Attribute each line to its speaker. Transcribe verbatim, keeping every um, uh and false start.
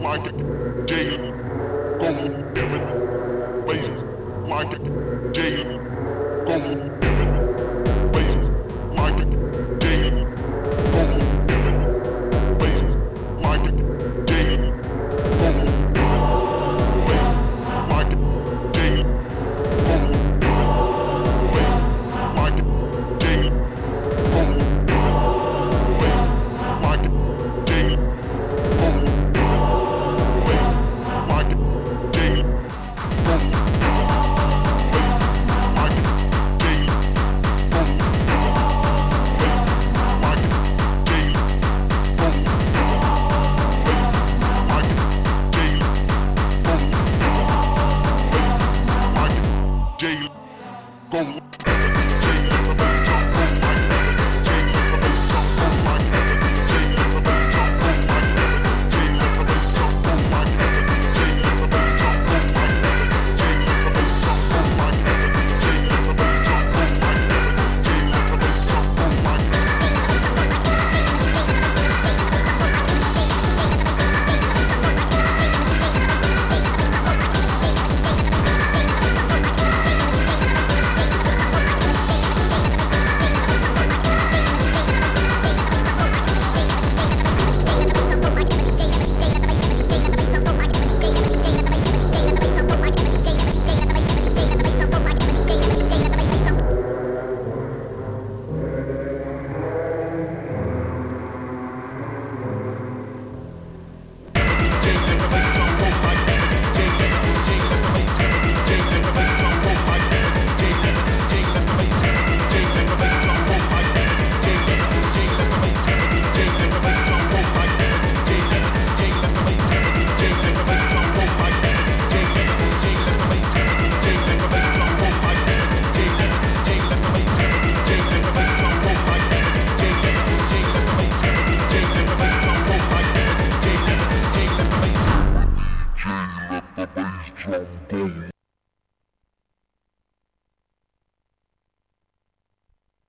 Speaker 1: like it, jail, go different places, like it, jail, go different places, like it, jail, go different places, like it, jail, go different places, like it, jail, go different places, like it, jail, go different places, like it, jail, go jail, go. Drum boom.